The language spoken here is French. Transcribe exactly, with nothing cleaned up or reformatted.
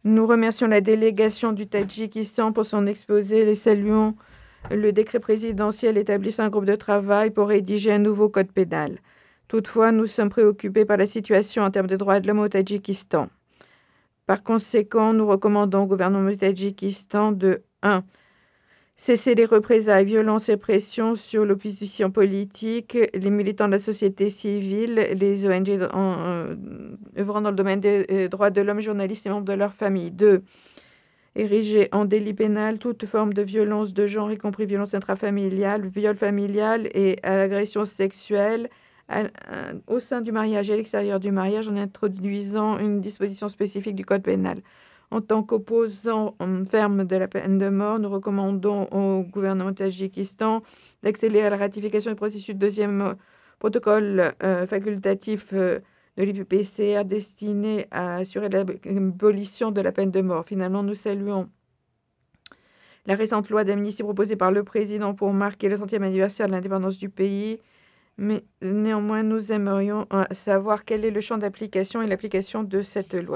Nous remercions la délégation du Tadjikistan pour son exposé et saluons le décret présidentiel établissant un groupe de travail pour rédiger un nouveau code pénal. Toutefois, nous sommes préoccupés par la situation en termes de droits de l'homme au Tadjikistan. Par conséquent, nous recommandons au gouvernement du Tadjikistan de un cesser les représailles, violences et pressions sur l'opposition politique, les militants de la société civile, les O N G en, euh, œuvrant dans le domaine des euh, droits de l'homme, journalistes et membres de leur famille. deux Ériger en délit pénal toute forme de violence de genre, y compris violence intrafamiliale, viol familial et agression sexuelle à, à, au sein du mariage et à l'extérieur du mariage, en introduisant une disposition spécifique du code pénal. En tant qu'opposant ferme de la peine de mort, nous recommandons au gouvernement du Tadjikistan d'accélérer la ratification du processus de deuxième protocole euh, facultatif euh, de l'I P P C R destiné à assurer l'abolition de la peine de mort. Finalement, nous saluons la récente loi d'amnistie proposée par le président pour marquer le trentième anniversaire de l'indépendance du pays, mais néanmoins, nous aimerions savoir quel est le champ d'application et l'application de cette loi.